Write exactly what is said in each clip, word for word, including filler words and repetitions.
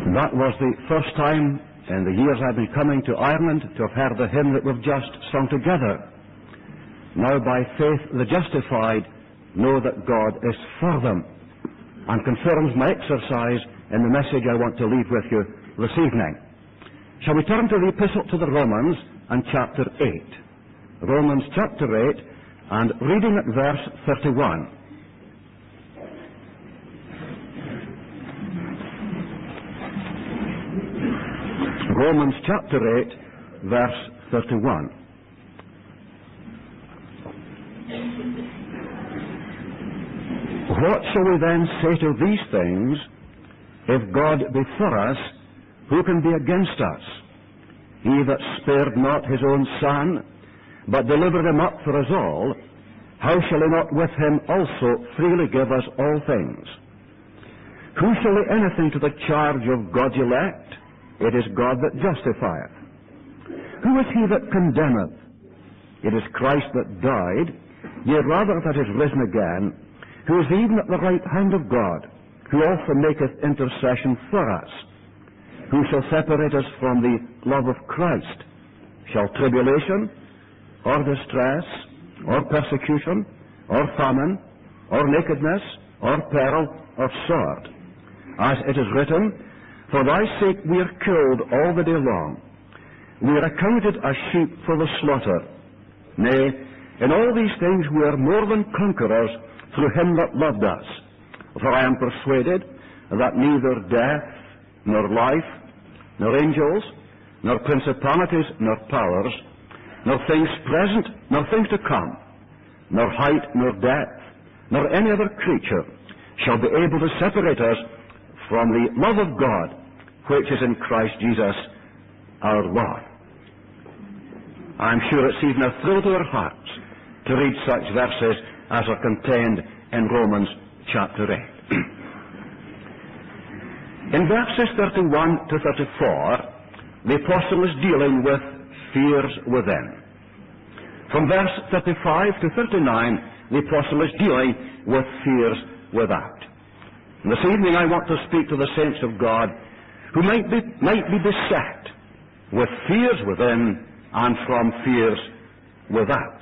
That was the first time in the years I've been coming to Ireland to have heard the hymn that we've just sung together. Now by faith the justified know that God is for them, and confirms my exercise in the message I want to leave with you this evening. Shall we turn to the Epistle to the Romans and chapter eight? Romans chapter eight, and reading at verse thirty-one. Romans chapter eight, verse thirty-one. What shall we then say to these things? If God be for us, who can be against us? He that spared not his own Son, but delivered him up for us all, how shall he not with him also freely give us all things? Who shall lay anything to the charge of God's elect? It is God that justifieth. Who is he that condemneth? It is Christ that died, yea rather that is risen again, who is even at the right hand of God, who also maketh intercession for us. Who shall separate us from the love of Christ? Shall tribulation, or distress, or persecution, or famine, or nakedness, or peril, or sword? As it is written, for thy sake we are killed all the day long. We are accounted as sheep for the slaughter. Nay, in all these things we are more than conquerors through him that loved us. For I am persuaded that neither death, nor life, nor angels, nor principalities, nor powers, nor things present, nor things to come, nor height, nor depth, nor any other creature shall be able to separate us from the love of God, which is in Christ Jesus our Lord. I'm sure it's even a thrill to our hearts to read such verses as are contained in Romans chapter eight. In verses thirty-one to thirty-four, the apostle is dealing with fears within. From verse thirty-five to thirty-nine, the apostle is dealing with fears without. And this evening I want to speak to the saints of God who might be, might be beset with fears within and from fears without.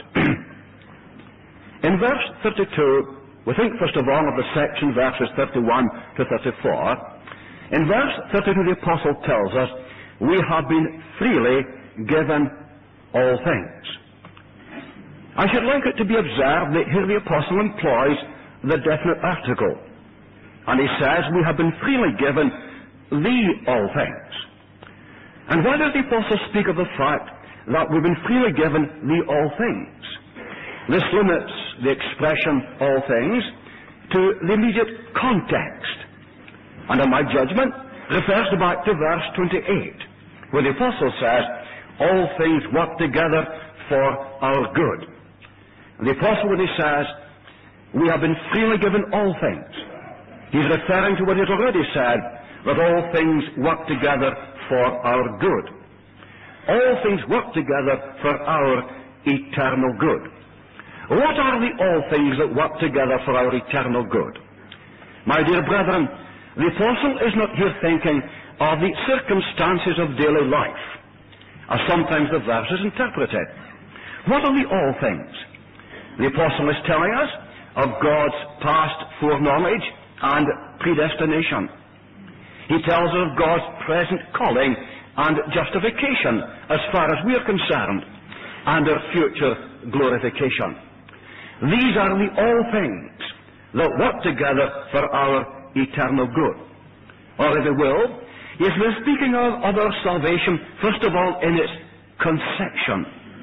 In verse thirty-two, we think first of all of the section verses thirty-one to thirty-four. In verse thirty-two the apostle tells us, we have been freely given all things. I should like it to be observed that here the apostle employs the definite article. And he says, we have been freely given the all things. And why does the apostle speak of the fact that we've been freely given the all things? This limits the expression all things to the immediate context. And in my judgment, refers back to verse twenty-eight, where the apostle says, all things work together for our good. And the apostle, when he says, we have been freely given all things, he's referring to what he's already said, that all things work together for our good. All things work together for our eternal good. What are the all things that work together for our eternal good? My dear brethren, the apostle is not here thinking of the circumstances of daily life, as sometimes the verse is interpreted. What are the all things? The apostle is telling us of God's past foreknowledge and predestination. He tells us of God's present calling and justification as far as we are concerned, and our future glorification. These are the all things that work together for our eternal good. Or if you will, he has been speaking of, of our salvation, first of all in its conception,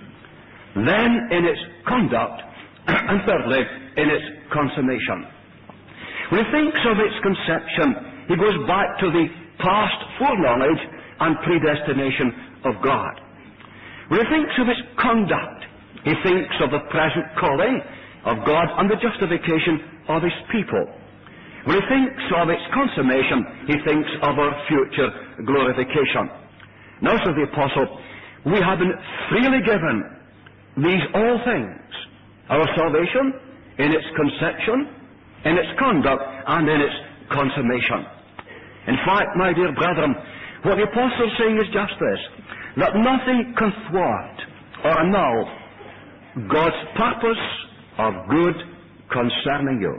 then in its conduct, and thirdly in its consummation. When he thinks of its conception, he goes back to the past foreknowledge and predestination of God. When he thinks of its conduct, he thinks of the present calling of God and the justification of his people. When he thinks of its consummation, he thinks of our future glorification. Now, says the apostle, we have been freely given these all things. Our salvation in its conception, in its conduct, and in its consummation. In fact, my dear brethren, what the apostle is saying is just this, that nothing can thwart or annul God's purpose of good concerning you.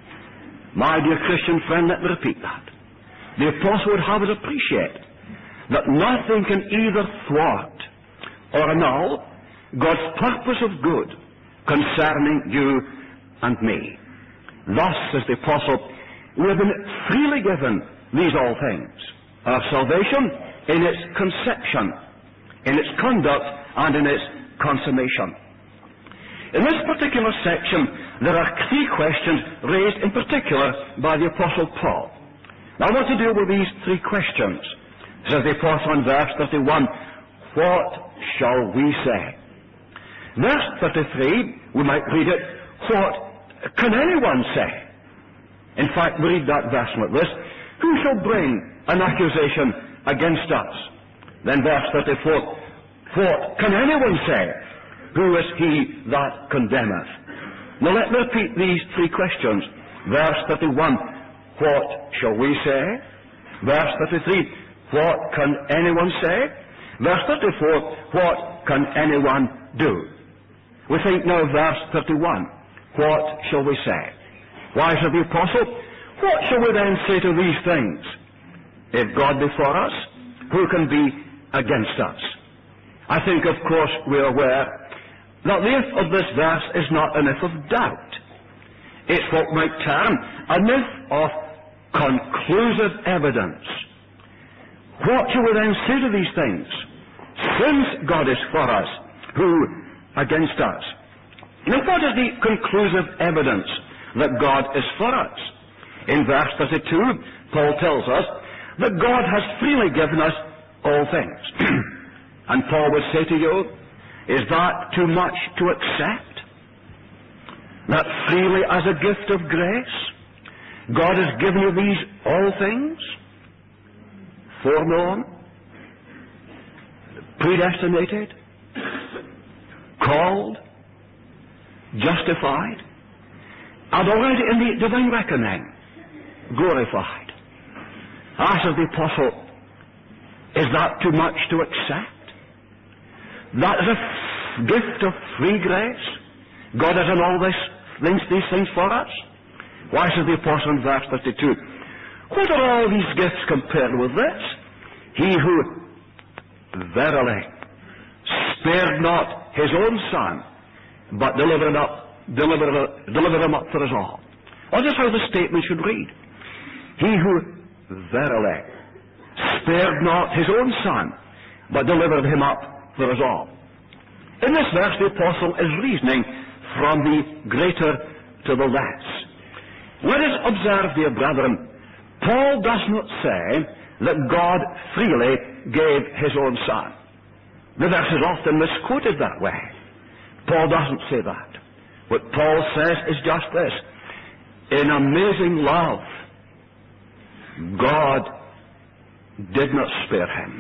My dear Christian friend, let me repeat that. The apostle would have us appreciate that nothing can either thwart or annul God's purpose of good concerning you and me. Thus, says the apostle, we have been freely given these all things, our salvation in its conception, in its conduct, and in its consummation. In this particular section, there are three questions raised in particular by the Apostle Paul. Now, I want to deal with these three questions. Says the Apostle in verse thirty-one, what shall we say? Verse thirty-three, we might read it, what can anyone say? In fact, we read that verse like this, who shall bring an accusation against us? Then verse thirty-four, what can anyone say? Who is he that condemneth? Now let me repeat these three questions. Verse thirty-one, what shall we say? Verse thirty-three, what can anyone say? Verse thirty-four, what can anyone do? We think now verse thirty-one, what shall we say? Why, said the apostle, what shall we then say to these things? If God be for us, who can be against us? I think, of course, we are aware that the if of this verse is not an if of doubt. It's what we might term an if of conclusive evidence. What shall we then say to these things? Since God is for us, who against us? Now, what is the conclusive evidence that God is for us? In verse thirty-two, Paul tells us that God has freely given us all things. And Paul would say to you, is that too much to accept? That freely as a gift of grace, God has given you these all things? Foreknown, predestinated, called, justified, and already in the divine reckoning, glorified. As of the apostle, is that too much to accept? That is a f- gift of free grace. God has done all this, things, these things for us. Why, says the apostle in verse thirty-two, what are all these gifts compared with this? He who verily spared not his own son, but delivered him up, delivered, delivered him up for us all. Or just how the statement should read. He who verily spared not his own son, but delivered him up for us all. In this verse, the apostle is reasoning from the greater to the less. Let us observe, dear brethren, Paul does not say that God freely gave his own son. The verse is often misquoted that way. Paul doesn't say that. What Paul says is just this. In amazing love, God did not spare him.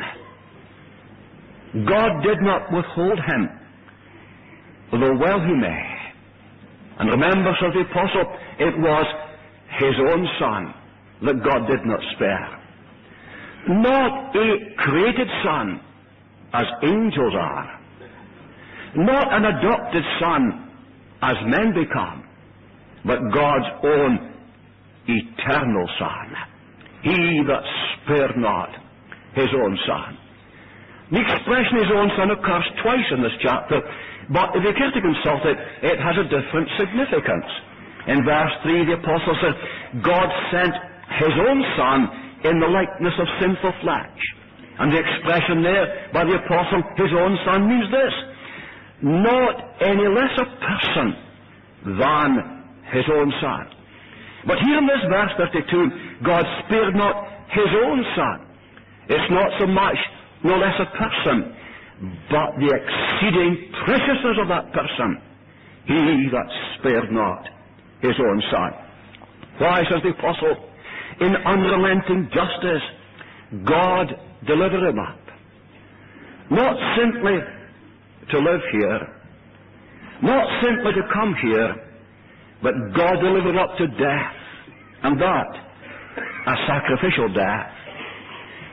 God did not withhold him, though well he may. And remember, says the apostle, it was his own son that God did not spare. Not a created son, as angels are. Not an adopted son, as men become, but God's own eternal son. He that spared not his own son. The expression his own son occurs twice in this chapter, but if you care to consult it, it has a different significance. In verse three, the apostle says, God sent his own son in the likeness of sinful flesh. And the expression there by the apostle, his own son, means this: not any less a person than his own son. But here in this verse thirty-two, God spared not his own son. It's not so much, no less a person, but the exceeding preciousness of that person, he that spared not his own son. Why, says the apostle, in unrelenting justice, God delivered him up. Not simply to live here, not simply to come here, but God delivered up to death, and that a sacrificial death.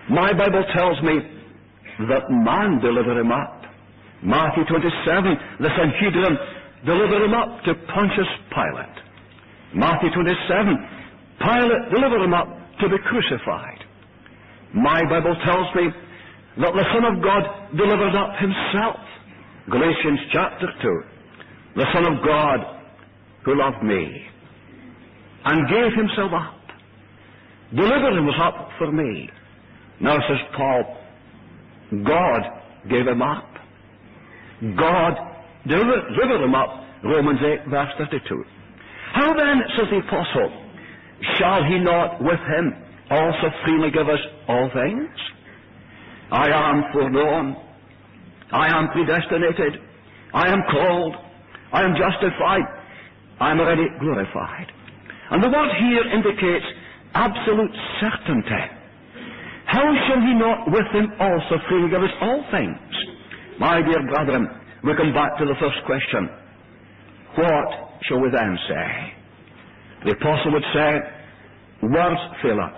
My Bible tells me that man delivered him up. Matthew twenty-seven, the Sanhedrin delivered him up to Pontius Pilate. Matthew twenty-seven, Pilate delivered him up to be crucified. My Bible tells me that the Son of God delivered up himself. Galatians chapter two, the Son of God who loved me and gave himself up, delivered himself up for me. Now, says Paul, God gave him up. God delivered him up. Romans eight, verse thirty-two. How then, says the apostle, shall he not with him also freely give us all things? I am foreknown. I am predestinated. I am called. I am justified. I am already glorified. And the word here indicates absolute certainty. How shall he not with him also freely give us all things? My dear brethren, we come back to the first question. What shall we then say? The apostle would say, words fail us.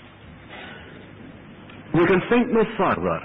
We can think no further.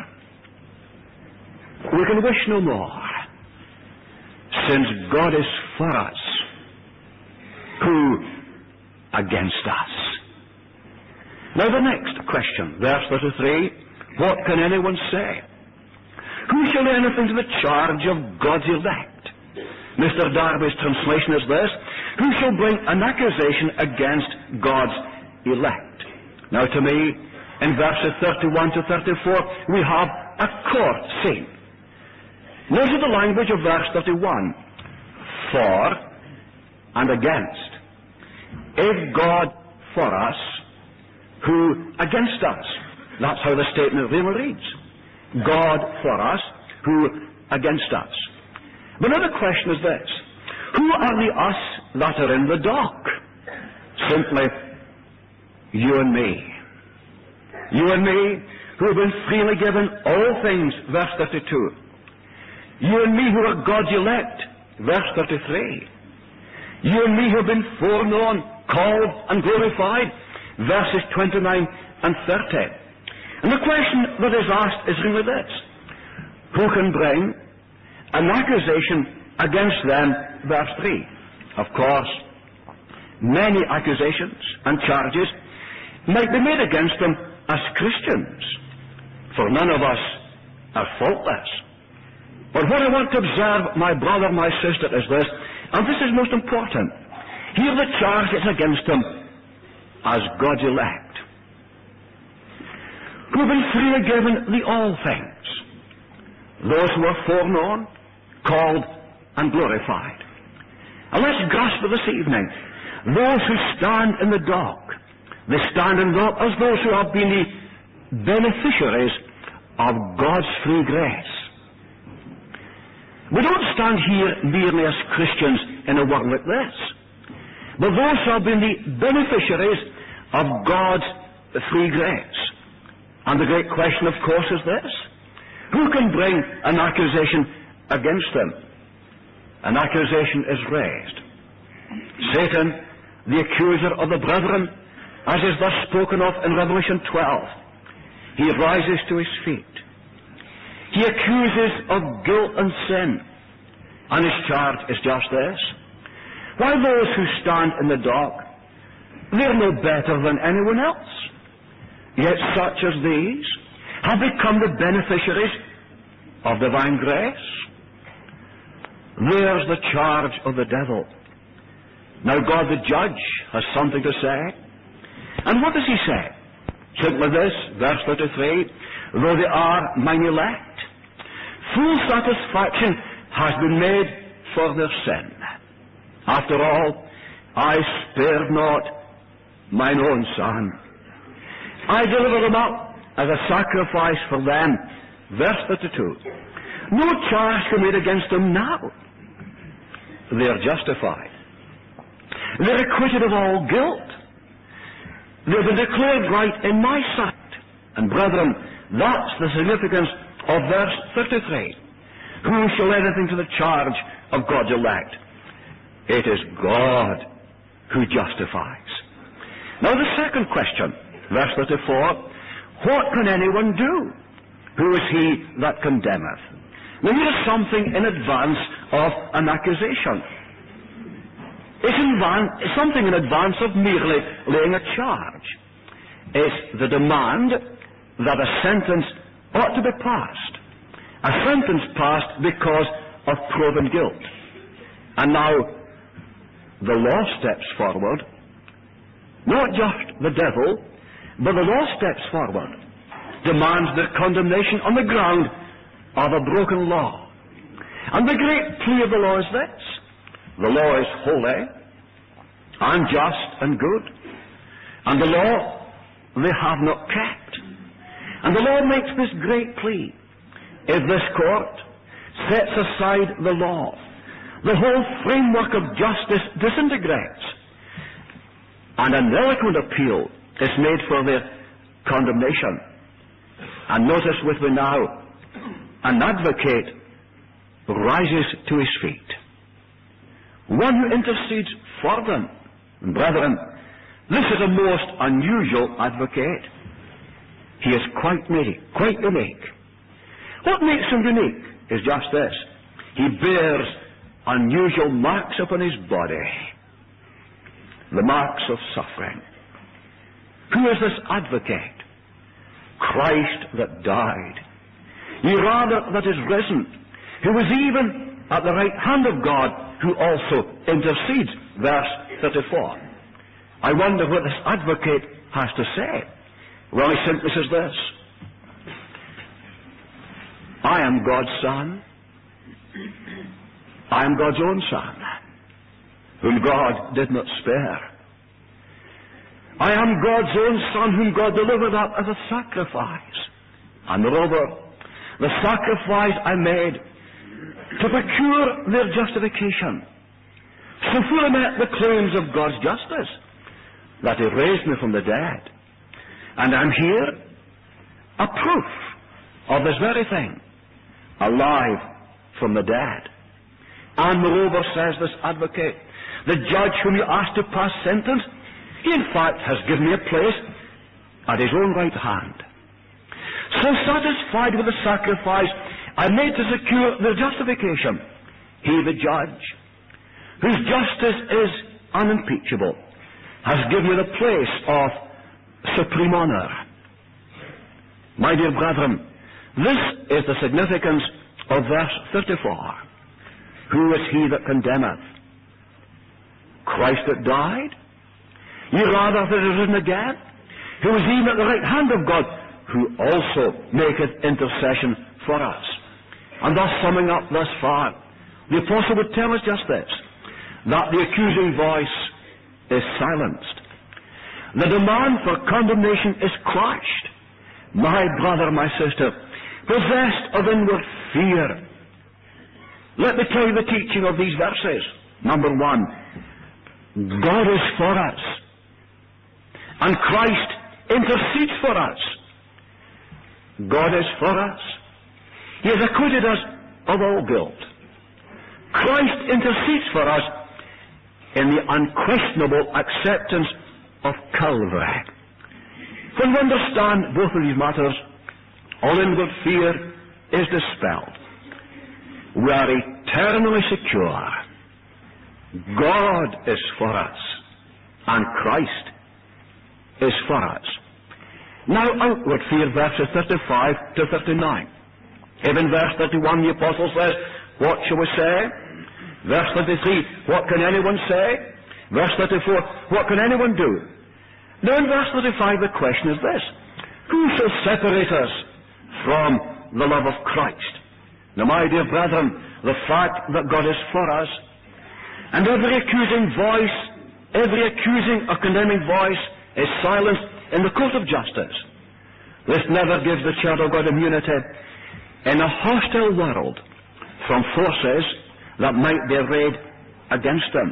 We can wish no more. Since God is for us, who against us? Now the next question, verse thirty-three, what can anyone say? Who shall lay anything to the charge of God's elect? Mister Darby's translation is this, who shall bring an accusation against God's elect? Now to me, in verses thirty-one to thirty-four, we have a court scene. Notice the language of verse thirty-one. For and against. If God for us, who against us? That's how the statement really reads. God for us, who against us? But now the question is this. Who are the us that are in the dock? Simply, you and me. You and me, who have been freely given all things, verse thirty-two. You and me who are God's elect, verse thirty-three. You and me who have been foreknown, called and glorified, verses twenty-nine and thirty. And the question that is asked is really this. Who can bring an accusation against them, verse three? Of course, many accusations and charges might be made against them as Christians, for none of us are faultless. But what I want to observe, my brother, my sister, is this, and this is most important. Here the charge is against them as God's elect, who have been freely given the all things, those who are foreknown, called, and glorified. And let's grasp it this evening. Those who stand in the dock, they stand in the dock as those who have been the beneficiaries of God's free grace. We don't stand here merely as Christians in a world like this, but those who have been the beneficiaries of God's free grace. And the great question, of course, is this. Who can bring an accusation against them? An accusation is raised. Satan, the accuser of the brethren, as is thus spoken of in Revelation twelve, he rises to his feet. He accuses of guilt and sin, and his charge is just this. While those who stand in the dock, they're no better than anyone else, yet such as these have become the beneficiaries of divine grace. There's the charge of the devil. Now God the judge has something to say. And what does he say? Simply this, verse thirty-three, though they are mine elect, full satisfaction has been made for their sin. After all, I spared not mine own son. I delivered him up as a sacrifice for them. Verse thirty-two. No charge can be made against them now. They are justified. They're acquitted of all guilt. They've been declared right in my sight. And brethren, that's the significance of verse thirty-three. Who shall lay anything to the charge of God's elect? It is God who justifies. Now the second question, verse thirty-four. what can anyone do? Who is he that condemneth? Now here is something in advance of an accusation. It's, in van, it's something in advance of merely laying a charge. It's the demand that a sentence ought to be passed. A sentence passed because of proven guilt. And now, the law steps forward. Not just the devil, but the law steps forward. Demands their condemnation on the ground of a broken law. And the great plea of the law is this. The law is holy, and just, and good. And the law they have not kept. And the law makes this great plea. If this court sets aside the law, the whole framework of justice disintegrates, and an eloquent appeal is made for their condemnation. And notice with me now, an advocate rises to his feet. One who intercedes for them. And brethren, this is a most unusual advocate. He is quite unique, quite unique. What makes him unique is just this. He bears unusual marks upon his body. The marks of suffering. Who is this advocate? Christ that died. Ye rather that is risen, who is even at the right hand of God, who also intercedes. Verse thirty-four. I wonder what this advocate has to say. Well, he simply says this. I am God's Son. I am God's own Son, whom God did not spare. I am God's own Son, whom God delivered up as a sacrifice. And moreover, the sacrifice I made to procure their justification, so fully met the claims of God's justice, that He raised me from the dead. And I'm here, a proof of this very thing, alive from the dead. And moreover, says this advocate, the judge whom you asked to pass sentence, he in fact has given me a place at his own right hand. So satisfied with the sacrifice I made to secure their justification, he, the judge, whose justice is unimpeachable, has given me the place of supreme honor. My dear brethren, this is the significance of verse thirty-four. Who is he that condemneth? Christ that died? Ye rather that is risen again? Who is even at the right hand of God, who also maketh intercession for us. And thus summing up thus far, the apostle would tell us just this, that the accusing voice is silenced. The demand for condemnation is crushed. My brother, my sister, possessed of inward fear. Let me tell you the teaching of these verses. Number one, God is for us. And Christ intercedes for us. God is for us. He has acquitted us of all guilt. Christ intercedes for us in the unquestionable acceptance of Calvary. When we understand both of these matters, all inward fear is dispelled. We are eternally secure. God is for us, and Christ is for us. Now, outward fear, verses thirty-five to thirty-nine. If in verse thirty-one the apostle says, what shall we say? Verse thirty-three, what can anyone say? Verse thirty-four, what can anyone do? Now in verse thirty-five the question is this, who shall separate us from the love of Christ? Now my dear brethren, the fact that God is for us, and every accusing voice, every accusing or condemning voice is silenced in the court of justice. This never gives the child of God immunity in a hostile world from forces that might be arrayed against them.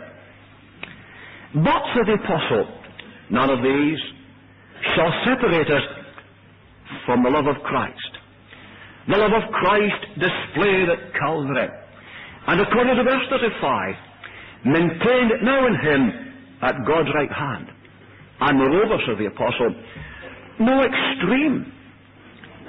But, said the apostle, none of these shall separate us from the love of Christ. The love of Christ displayed at Calvary, and according to verse thirty-five, maintained now in Him at God's right hand. And moreover, said the apostle, no extreme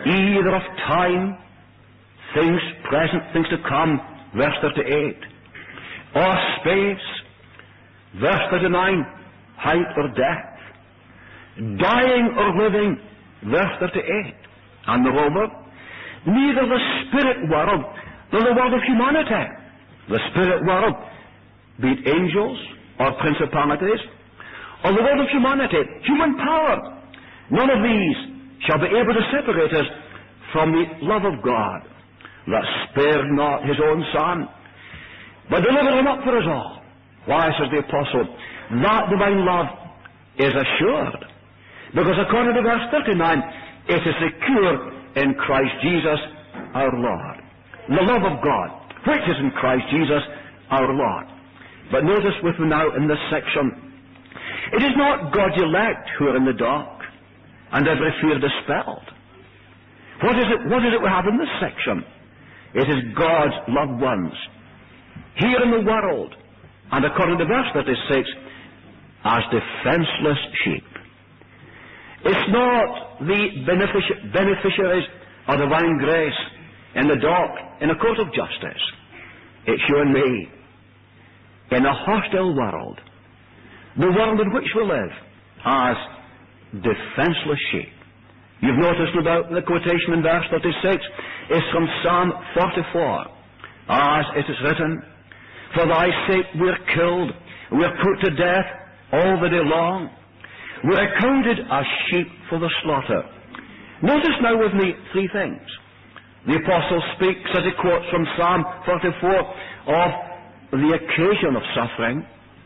either of time, things present, things to come, verse thirty-eight, or space, verse thirty-nine, height or depth, dying or living, verse thirty-eight, and moreover, neither the spirit world nor the world of humanity, the spirit world, be it angels or principalities, or the world of humanity, human power, none of these shall be able to separate us from the love of God, that spared not his own Son, but delivered him up for us all. Why, says the Apostle, that divine love is assured, because according to verse thirty-nine, it is secure in Christ Jesus our Lord. The love of God, which is in Christ Jesus our Lord. But notice with me now in this section, it is not God's elect who are in the dark, and every fear dispelled. What is it, what is it we have in this section? It is God's loved ones, here in the world, and according to verse thirty-six, as defenseless sheep. It's not the benefici- beneficiaries of divine grace in the dock, in a court of justice. It's you and me, in a hostile world, the world in which we live, as defenseless sheep. You've noticed about the quotation in verse thirty-six is from Psalm forty-four, as it is written, for thy sake we're killed, we're put to death all the day long. We're accounted as sheep for the slaughter. Notice now with me three things. The Apostle speaks, as he quotes from Psalm forty-four, of the occasion of suffering,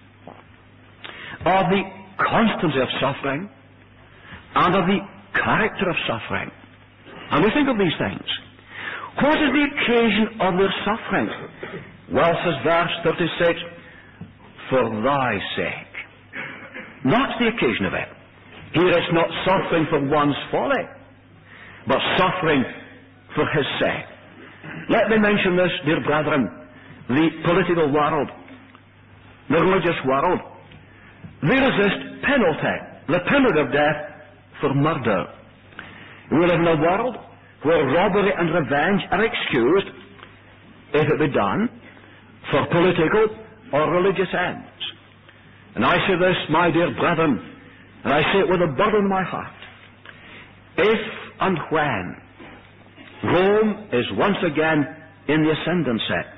of the constancy of suffering, and of the character of suffering. And we think of these things. What is the occasion of their suffering? Well, says verse thirty-six, for thy sake. That's the occasion of it. Here it's not suffering for one's folly, but suffering for his sake. Let me mention this, dear brethren. The political world, the religious world, they resist penalty, the penalty of death for murder. We live in a world where robbery and revenge are excused, if it be done, for political or religious ends. And I say this, my dear brethren, and I say it with a burden in my heart. If and when Rome is once again in the ascendancy,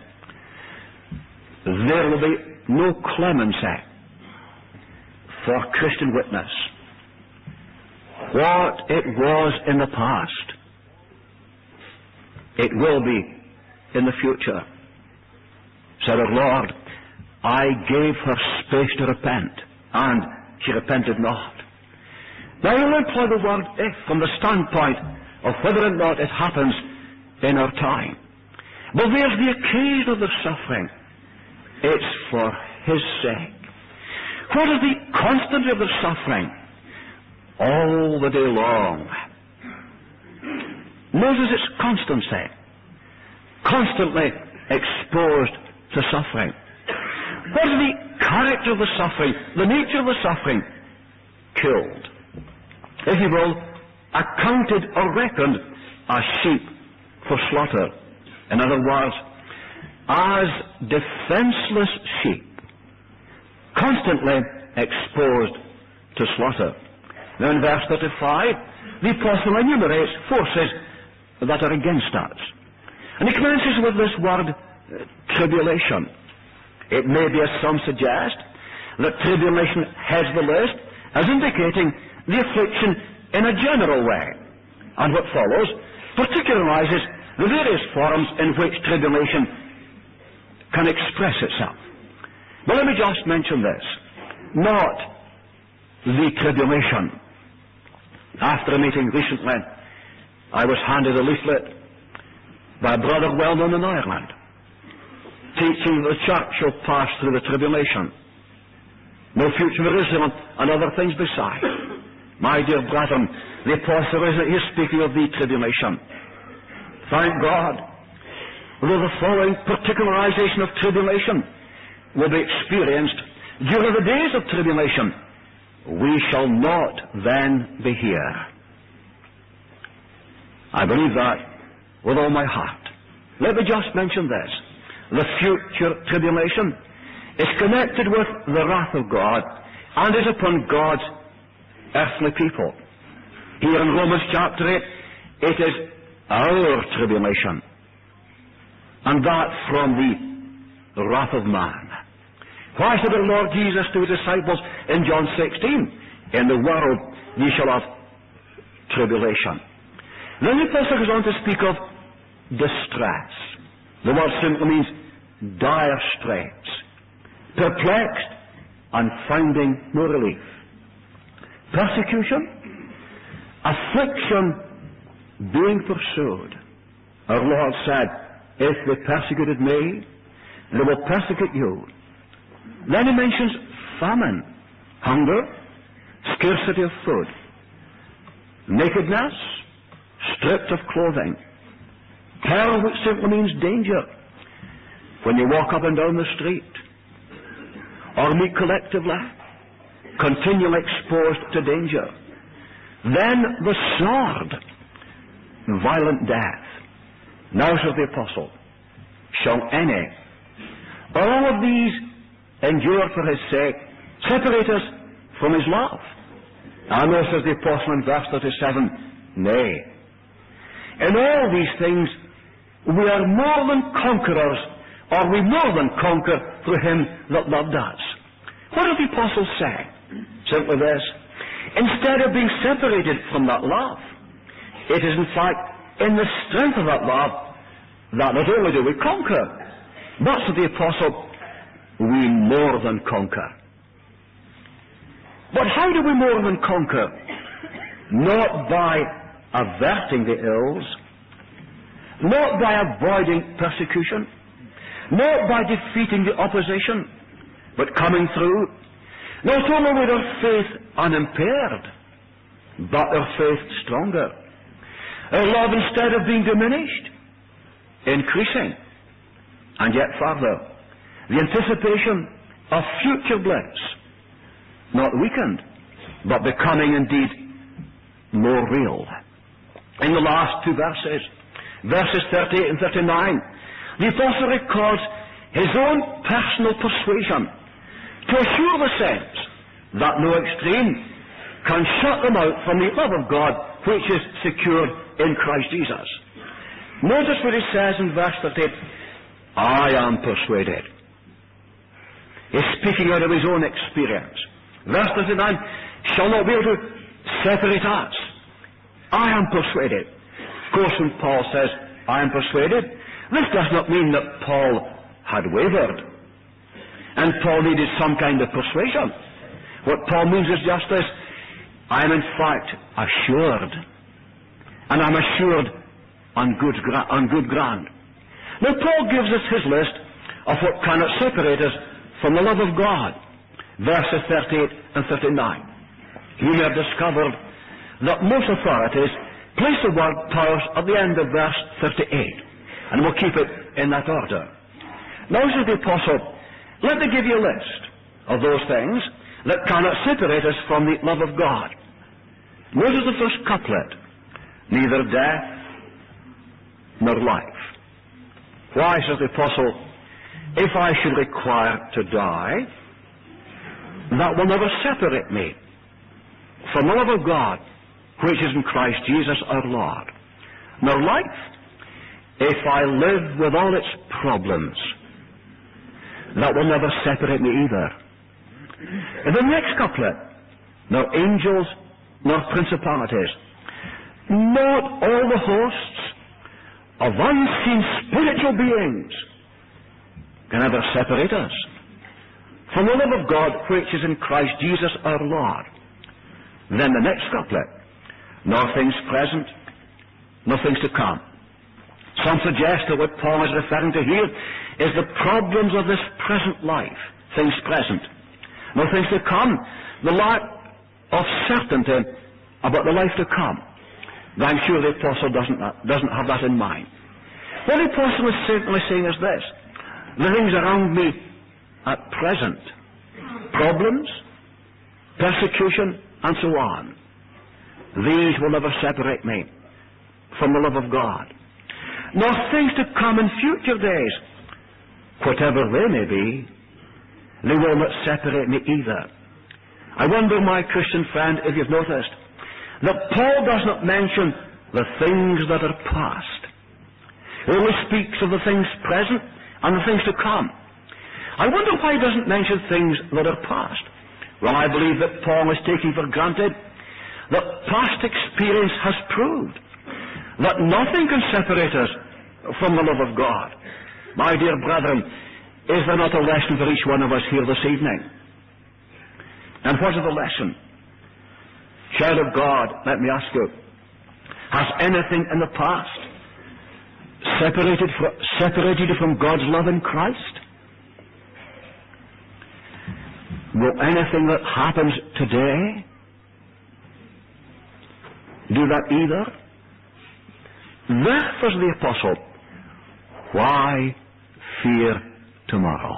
there will be no clemency for Christian witness. What it was in the past, it will be in the future. Said our Lord, I gave her space to repent, and she repented not. Now I will employ the word if from the standpoint of whether or not it happens in our time. But there's the occasion of the suffering. It's for his sake. What is the constancy of the suffering? All the day long. Notice its constancy. Constantly exposed to suffering. What is the character of the suffering, the nature of the suffering? Killed. If you will, accounted or reckoned as sheep for slaughter. In other words, as defenseless sheep, constantly exposed to slaughter. Now in verse thirty-five, the Apostle enumerates forces that are against us. And he commences with this word, uh, tribulation. It may be, as some suggest, that tribulation heads the list as indicating the affliction in a general way. And what follows particularizes the various forms in which tribulation can express itself. But let me just mention this. Not the tribulation. After a meeting recently, I was handed a leaflet by a brother well known in Ireland, teaching the church shall pass through the tribulation. No future for Israel and other things beside. My dear brethren, the apostle is speaking of the tribulation. Thank God. Although the following particularization of tribulation will be experienced during the days of tribulation, we shall not then be here. I believe that with all my heart. Let me just mention this. The future tribulation is connected with the wrath of God and is upon God's earthly people. Here in Romans chapter eight, it is our tribulation, and that from the wrath of man. Why said the Lord Jesus to his disciples in John sixteen, in the world ye shall have tribulation. Then the apostle goes on to speak of distress. The word simply means dire straits, perplexed and finding no relief. Persecution, affliction, being pursued. Our Lord said, if they persecuted me, they will persecute you. Then he mentions famine, hunger, scarcity of food, nakedness, stripped of clothing, peril, which simply means danger. When you walk up and down the street, or meet collectively, continually exposed to danger. Then the sword, violent death. Now, says the apostle, shall any, all of these endure for his sake, separate us from his love? And now, says the apostle in verse thirty-seven, nay. In all these things we are more than conquerors, or we more than conquer through him that loved us. What does the apostle say? Simply this: instead of being separated from that love, it is in fact in the strength of that love that not only do we conquer, but, said the apostle, we more than conquer. But how do we more than conquer? Not by averting the ills, not by avoiding persecution, not by defeating the opposition, but coming through, not only with our faith unimpaired, but our faith stronger. Our love, instead of being diminished, increasing. And yet further, the anticipation of future bliss, not weakened, but becoming indeed more real. In the last two verses, verses thirty-eight and thirty-nine, the apostle records his own personal persuasion to assure the saints that no extreme can shut them out from the love of God which is secured in Christ Jesus. Notice what he says in verse thirty-eight, I am persuaded. He's speaking out of his own experience. Verse thirty-nine, shall not be able to separate us. I am persuaded. Of course, when Paul says, I am persuaded, this does not mean that Paul had wavered and Paul needed some kind of persuasion. What Paul means is just this: I am in fact assured, and I'm assured on good, gra- on good ground. Now Paul gives us his list of what cannot separate us from the love of God. Verses thirty-eight and thirty-nine. You may have discovered that most authorities place the word powers at the end of verse thirty-eight, and we'll keep it in that order. Now, says the apostle, let me give you a list of those things that cannot separate us from the love of God. Notice the first couplet: neither death nor life. Why, says the apostle, if I should require to die, that will never separate me from the love of God which is in Christ Jesus our Lord. Nor life, if I live with all its problems, that will never separate me either. In the next couplet, nor angels nor principalities, not all the hosts of unseen spiritual beings can ever separate us from the love of God which is in Christ Jesus our Lord. Then the next couplet, nor things present, nor things to come. Some suggest that what Paul is referring to here is the problems of this present life, things present, nor things to come, the lack of certainty about the life to come. But I'm sure the apostle doesn't, doesn't have that in mind. What the apostle is certainly saying is this: the things around me at present, problems, persecution, and so on, these will never separate me from the love of God, nor things to come in future days, whatever they may be, they will not separate me either. I wonder, my Christian friend, if you've noticed that Paul does not mention the things that are past. He only speaks of the things present and the things to come. I wonder why he doesn't mention things that are past. Well, I believe that Paul is taking for granted that past experience has proved that nothing can separate us from the love of God. My dear brethren, is there not a lesson for each one of us here this evening? And what is the lesson? Child of God, let me ask you, has anything in the past separated, fr- separated you from God's love in Christ? Will anything that happens today do that either? Therefore, the apostle, why fear tomorrow?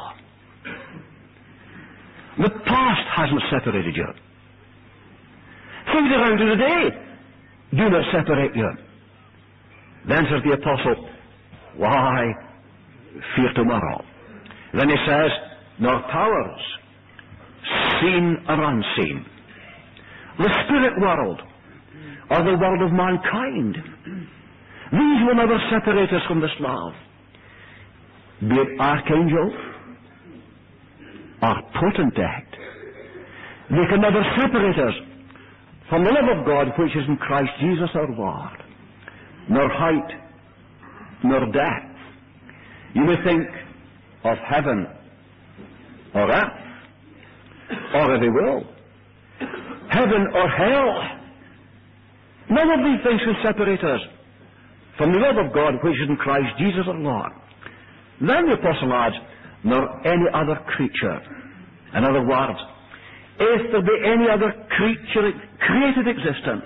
The past hasn't separated you. Things around you today do not separate you. Then says the apostle, why fear tomorrow? Then he says, nor powers, seen or unseen, the spirit world, or the world of mankind, these will never separate us from this love. Be it archangel or potentate, they can never separate us from the love of God which is in Christ Jesus our Lord. Nor height, nor depth. You may think of heaven or earth, or if you will, heaven or hell. None of these things can separate us from the love of God which is in Christ Jesus our Lord. Then the apostle adds, nor any other creature. In other words, if there be any other creature, created existence,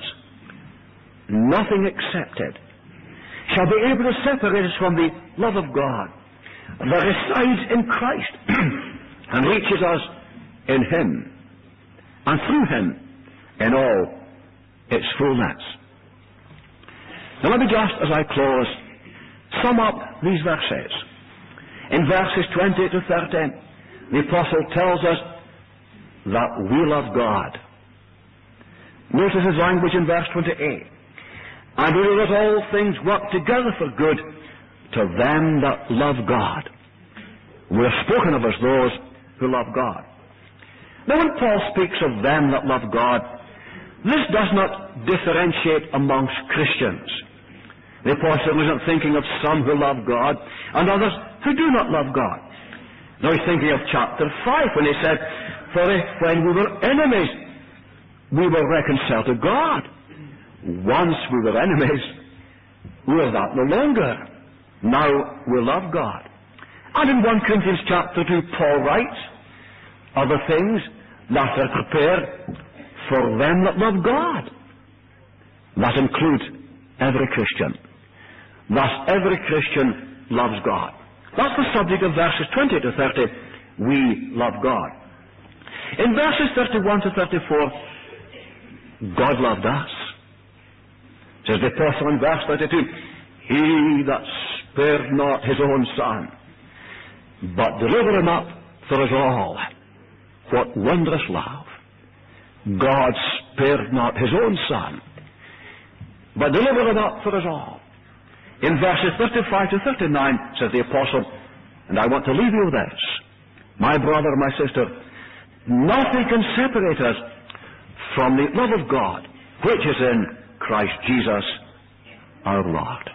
nothing excepted, shall be able to separate us from the love of God that resides in Christ and reaches us in Him and through Him in all its fullness. Now let me just, as I close, sum up these verses. In verses twenty to thirty, the apostle tells us that we love God. Notice his language in verse twenty-eight. And we know that all things work together for good to them that love God. We are spoken of as those who love God. Now when Paul speaks of them that love God, this does not differentiate amongst Christians. The apostle isn't thinking of some who love God and others who do not love God. Now he's thinking of chapter five when he said, for if when we were enemies, we were reconciled to God. Once we were enemies, we are that no longer. Now we love God. And in First Corinthians chapter two, Paul writes, other things that are prepared for them that love God. That includes every Christian. Thus, every Christian loves God. That's the subject of verses twenty to thirty. We love God. In verses thirty-one to thirty-four, God loved us. Says the apostle in verse thirty-two, He that spared not his own Son, but delivered him up for us all. What wondrous love. God spared not his own Son, but delivered him up for us all. In verses thirty-five to thirty-nine, says the apostle, and I want to leave you with this, my brother, my sister, nothing can separate us from the love of God, which is in Christ Jesus our Lord.